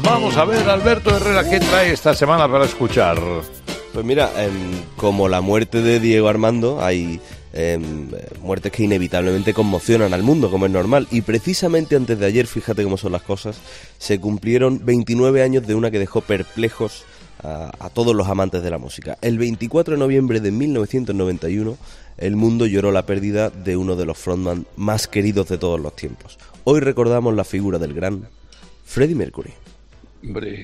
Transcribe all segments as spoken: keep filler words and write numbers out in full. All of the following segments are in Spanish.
Vamos a ver, Alberto Herrera, ¿qué trae esta semana para escuchar? Pues mira, eh, como la muerte de Diego Armando, hay eh, muertes que inevitablemente conmocionan al mundo, como es normal. Y precisamente antes de ayer, fíjate cómo son las cosas, se cumplieron veintinueve años de una que dejó perplejos a, a todos los amantes de la música. El veinticuatro de noviembre de mil novecientos noventa y uno, el mundo lloró la pérdida de uno de los frontman más queridos de todos los tiempos. Hoy recordamos la figura del gran Freddie Mercury. Hombre.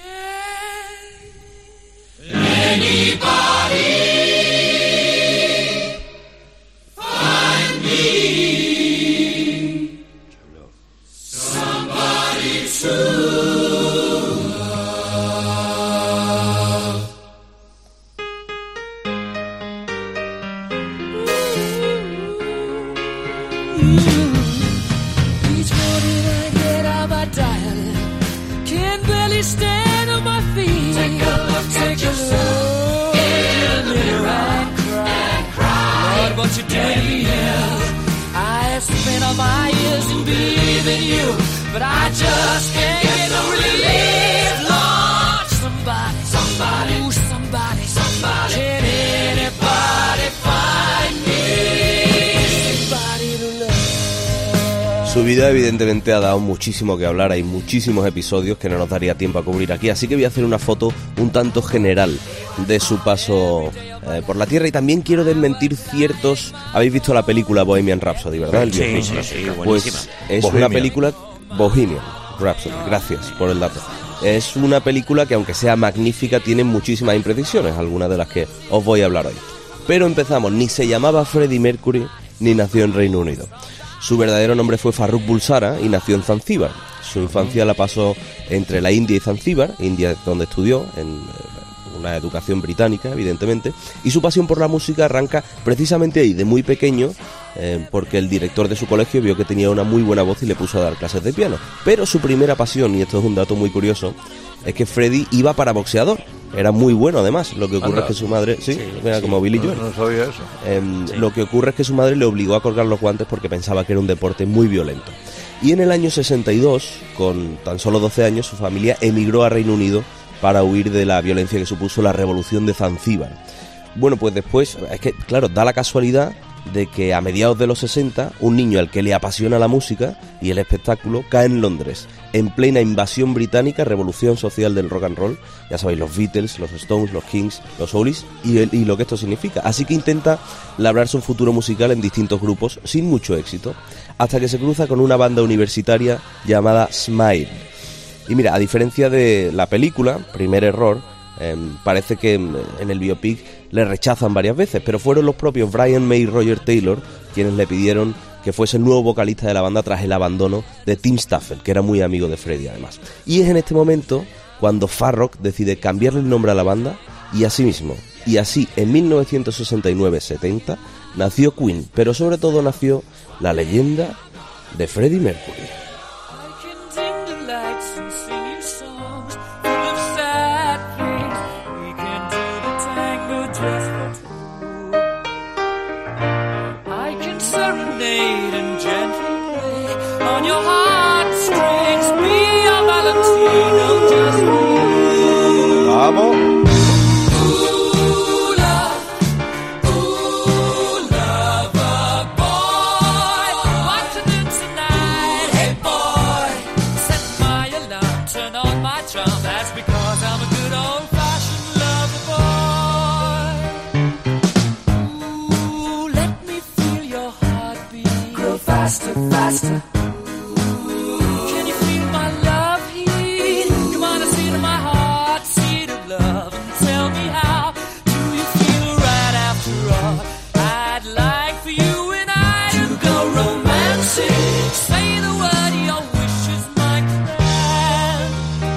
Anybody find me somebody to love? Each morning I get out my dial, can barely stand on my feet. Take a look, take a look in the mirror and cry, and cry. Lord, what you doing to me now? I have spent all my years in believing you, but I just can't get no relief. Lord, somebody, somebody, ooh, somebody, somebody, can anybody find me somebody to love? Su vida evidentemente ha dado muchísimo que hablar, hay muchísimos episodios que no nos daría tiempo a cubrir aquí, así que voy a hacer una foto un tanto general de su paso eh, por la Tierra, y también quiero desmentir ciertos... Habéis visto la película Bohemian Rhapsody, ¿verdad? El sí, biopic. sí, sí, buenísima. Pues es Bohemian. una película... Bohemian Rhapsody, gracias por el dato. Es una película que, aunque sea magnífica, tiene muchísimas imprecisiones, algunas de las que os voy a hablar hoy. Pero empezamos, ni se llamaba Freddie Mercury, ni nació en Reino Unido. Su verdadero nombre fue Farrukh Bulsara y nació en Zanzíbar. Su infancia la pasó entre la India y Zanzíbar, India donde estudió, en una educación británica, evidentemente, y su pasión por la música arranca precisamente ahí, de muy pequeño, eh, porque el director de su colegio vio que tenía una muy buena voz y le puso a dar clases de piano. Pero su primera pasión, y esto es un dato muy curioso, es que Freddie iba para boxeador. Era muy bueno, además. Lo que ocurre Anda. es que su madre... Sí, Sí, era sí. como Billy No, Joel. no sabía eso. Eh, Sí. Lo que ocurre es que su madre le obligó a colgar los guantes porque pensaba que era un deporte muy violento. Y en el año sesenta y dos, con tan solo doce años, su familia emigró a Reino Unido para huir de la violencia que supuso la revolución de Zanzíbar. Bueno, pues después, es que, claro, da la casualidad de que a mediados de los sesenta, un niño al que le apasiona la música y el espectáculo cae en Londres, en plena invasión británica, revolución social del rock and roll. Ya sabéis, los Beatles, los Stones, los Kings, los Hollies y, el, y lo que esto significa. Así que intenta labrarse un futuro musical en distintos grupos sin mucho éxito, hasta que se cruza con una banda universitaria llamada Smile. Y mira, a diferencia de la película, Primer Error, eh, parece que en el biopic le rechazan varias veces, pero fueron los propios Brian May y Roger Taylor quienes le pidieron que fuese el nuevo vocalista de la banda tras el abandono de Tim Stafford, que era muy amigo de Freddie además. Y es en este momento cuando Farrokh decide cambiarle el nombre a la banda, y así mismo, y así en mil novecientos sesenta y nueve setenta nació Queen, pero sobre todo nació la leyenda de Freddie Mercury. I can dim the lights and sing you songs full of sad things. We can do the tango just for two. I can serenade and gently play on your heartstrings. Be a Valentino just for you. ¡Vamos! Ooh, love, ooh, lover boy, what to do tonight? Hey boy, set my alarm, turn on my charm. That's because I'm a good old-fashioned lover boy. Ooh, let me feel your heartbeat grow faster, faster. Can you feel my love heat? You wanna see to my heart, seed of love, and tell me how do you feel right after all? I'd like for you and I to go romancing. Say the word, your wish is my command.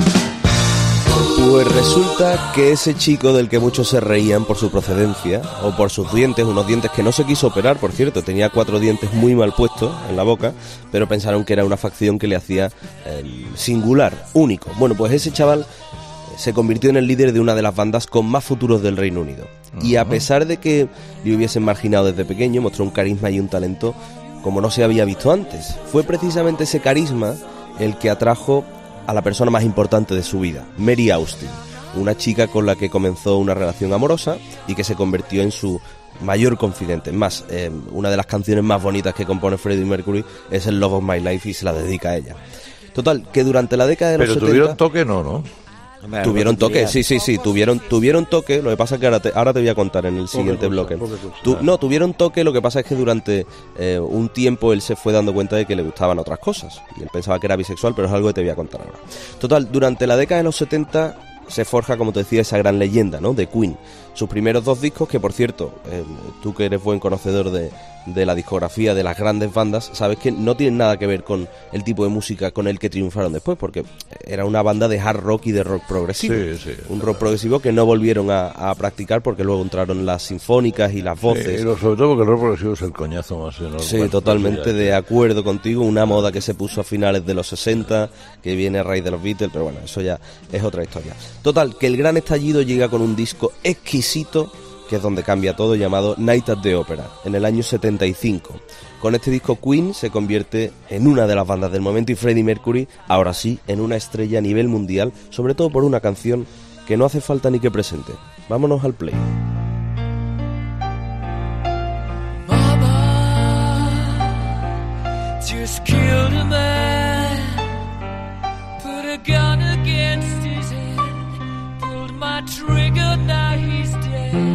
Pues resulta que ese chico del que muchos se reían por su procedencia, o por sus dientes, unos dientes que no se quiso operar, por cierto, tenía cuatro dientes muy mal puestos en la boca, pero pensaron que era una facción que le hacía eh, singular, único. Bueno, pues ese chaval se convirtió en el líder de una de las bandas con más futuros del Reino Unido. Uh-huh. Y a pesar de que le hubiesen marginado desde pequeño, mostró un carisma y un talento como no se había visto antes. Fue precisamente ese carisma el que atrajo a la persona más importante de su vida, Mary Austin, una chica con la que comenzó una relación amorosa y que se convirtió en su mayor confidente. Es más, eh, una de las canciones más bonitas que compone Freddie Mercury es el Love of My Life y se la dedica a ella. Total, que durante la década de los Pero setenta... tuvieron toque, no, ¿no? Tuvieron toque, sí, sí, sí, tuvieron tuvieron toque, lo que pasa es que ahora te, ahora te voy a contar en el siguiente bloque. Tu, no, tuvieron toque, lo que pasa es que durante eh, un tiempo él se fue dando cuenta de que le gustaban otras cosas, y él pensaba que era bisexual, pero es algo que te voy a contar ahora. Total, durante la década de los setenta se forja, como te decía, esa gran leyenda, ¿no?, de Queen. Sus primeros dos discos, que por cierto, eh, tú que eres buen conocedor de, de la discografía de las grandes bandas, sabes que no tienen nada que ver con el tipo de música con el que triunfaron después, porque era una banda de hard rock y de rock progresivo. Sí, sí, un rock progresivo que no volvieron a, a practicar porque luego entraron las sinfónicas y las voces. Sí, sobre todo porque el rock progresivo es el coñazo más enorme. Sí, bueno, totalmente de acuerdo contigo, una moda que se puso a finales de los sesenta, que viene a raíz de los Beatles, pero bueno, eso ya es otra historia. Total, que el gran estallido llega con un disco exquisito, que es donde cambia todo, llamado Night at the Opera, en el año setenta y cinco. Con este disco Queen se convierte en una de las bandas del momento y Freddie Mercury, ahora sí, en una estrella a nivel mundial, sobre todo por una canción que no hace falta ni que presente. Vámonos al play. Mama just killed a man, put a gun against his head, pulled my trigger, now he's dead.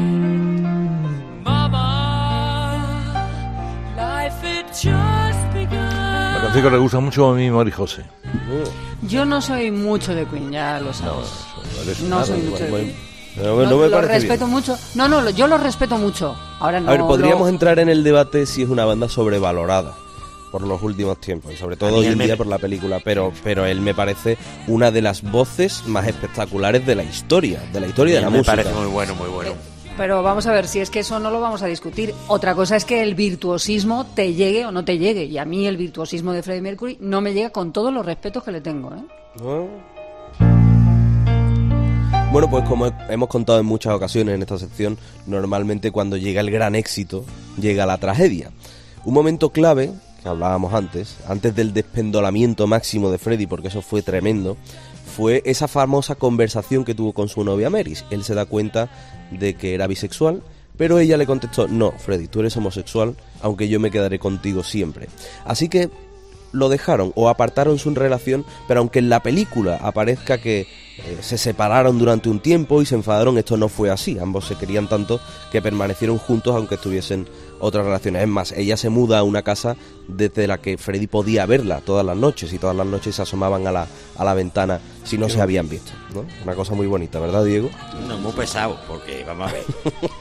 La canción que le gusta mucho a mí, Mari José. Yo no soy mucho de Queen, ya lo sabes. No, no, no soy mucho de Queen. No, no, no me lo parece respeto bien. mucho. No, no, yo lo respeto mucho. Ahora no. A ver, podríamos lo... entrar en el debate si es una banda sobrevalorada por los últimos tiempos, y sobre todo hoy en día por la película, pero pero él me parece una de las voces más espectaculares de la historia, de la historia de la me música. Me parece muy bueno, muy bueno. Pero vamos a ver, si es que eso no lo vamos a discutir. Otra cosa es que el virtuosismo te llegue o no te llegue. Y a mí el virtuosismo de Freddie Mercury no me llega, con todos los respetos que le tengo, ¿eh? ¿No? Bueno, pues como hemos contado en muchas ocasiones en esta sección, normalmente cuando llega el gran éxito, llega la tragedia. Un momento clave, que hablábamos antes, antes del despendolamiento máximo de Freddie, porque eso fue tremendo, fue esa famosa conversación que tuvo con su novia Mary. Él se da cuenta de que era bisexual, pero ella le contestó: no, Freddie, tú eres homosexual, aunque yo me quedaré contigo siempre. Así que lo dejaron o apartaron su relación, pero aunque en la película aparezca que eh, se separaron durante un tiempo y se enfadaron, esto no fue así. Ambos se querían tanto que permanecieron juntos aunque estuviesen otras relaciones. Es más, ella se muda a una casa desde la que Freddie podía verla todas las noches, y todas las noches se asomaban a la, a la ventana si no se habían visto, ¿no? Una cosa muy bonita, ¿verdad, Diego? No, muy pesado, porque vamos a ver,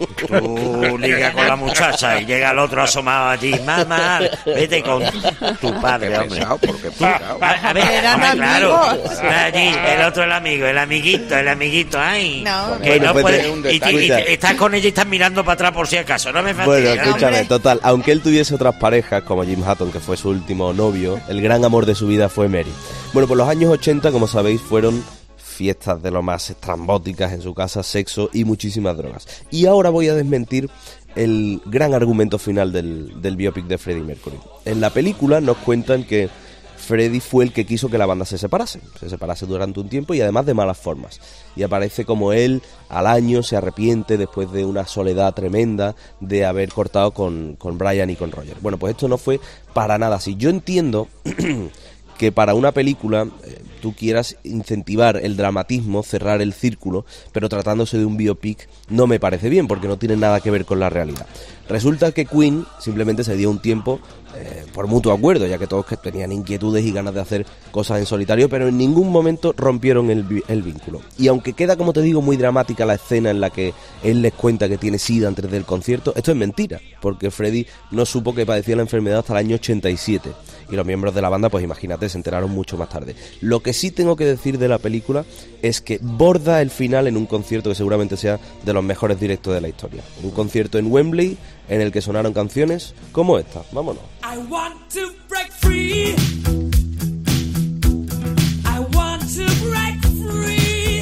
tú ligas con la muchacha y llega el otro asomado allí: mamá, vete con tu padre, hombre. Pesado, porque pesado. A, a ver, Eran hombre, claro, amigos. allí, el otro el amigo, el amiguito, el amiguito, ay, No. que Bueno, no pues puede, te- un y, detalle. y- y estás con ella y estás mirando para atrás por si acaso, no me fastidies. Bueno, escúchame, hombre. total, aunque él tuviese otras parejas, como Jim Hutton, que fue su último novio, el gran amor de su vida fue Mary. Bueno, pues los años ochenta, como sabéis, fueron fiestas de lo más estrambóticas en su casa, sexo y muchísimas drogas. Y ahora voy a desmentir el gran argumento final del, del biopic de Freddie Mercury. En la película nos cuentan que Freddie fue el que quiso que la banda se separase, se separase durante un tiempo y además de malas formas. Y aparece como él al año se arrepiente después de una soledad tremenda de haber cortado con, con Brian y con Roger. Bueno, pues esto no fue para nada así. Yo entiendo que para una película eh, tú quieras incentivar el dramatismo, cerrar el círculo, pero tratándose de un biopic no me parece bien, porque no tiene nada que ver con la realidad. Resulta que Queen simplemente se dio un tiempo eh, por mutuo acuerdo, ya que todos que tenían inquietudes y ganas de hacer cosas en solitario, pero en ningún momento rompieron el, vi- el vínculo. Y aunque queda, como te digo, muy dramática la escena en la que él les cuenta que tiene sida antes del concierto, esto es mentira, porque Freddie no supo que padecía la enfermedad hasta el año ochenta y siete, y los miembros de la banda, pues imagínate, se enteraron mucho más tarde. Lo que sí tengo que decir de la película es que borda el final en un concierto que seguramente sea de los mejores directos de la historia. Un concierto en Wembley en el que sonaron canciones como esta. Vámonos. I want to break free. I want to break free.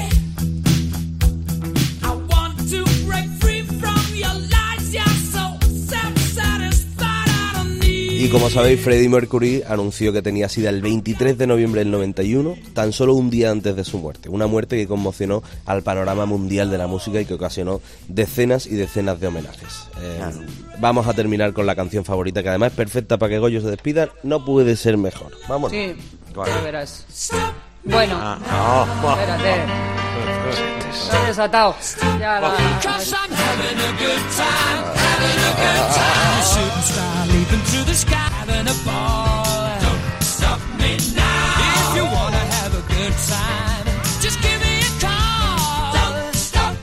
I want to break free from your lies. You're so self-satisfied. I don't need Y como sabéis, Freddie Mercury anunció que tenía SIDA el veintitrés de noviembre del noventa y uno, tan solo un día antes de su muerte. Una muerte que conmocionó al panorama mundial de la música y que ocasionó decenas y decenas de homenajes. Eh, Claro. Vamos a terminar con la canción favorita, que además es perfecta para que Goyo se despida. No puede ser mejor. Vamos. Sí, ¿Cuál? ya verás. Bueno, Ah, no, buah. espérate. Está desatado. Ya la... Cause I'm having a good time, having a good time. Shooting star leaping through the sky, having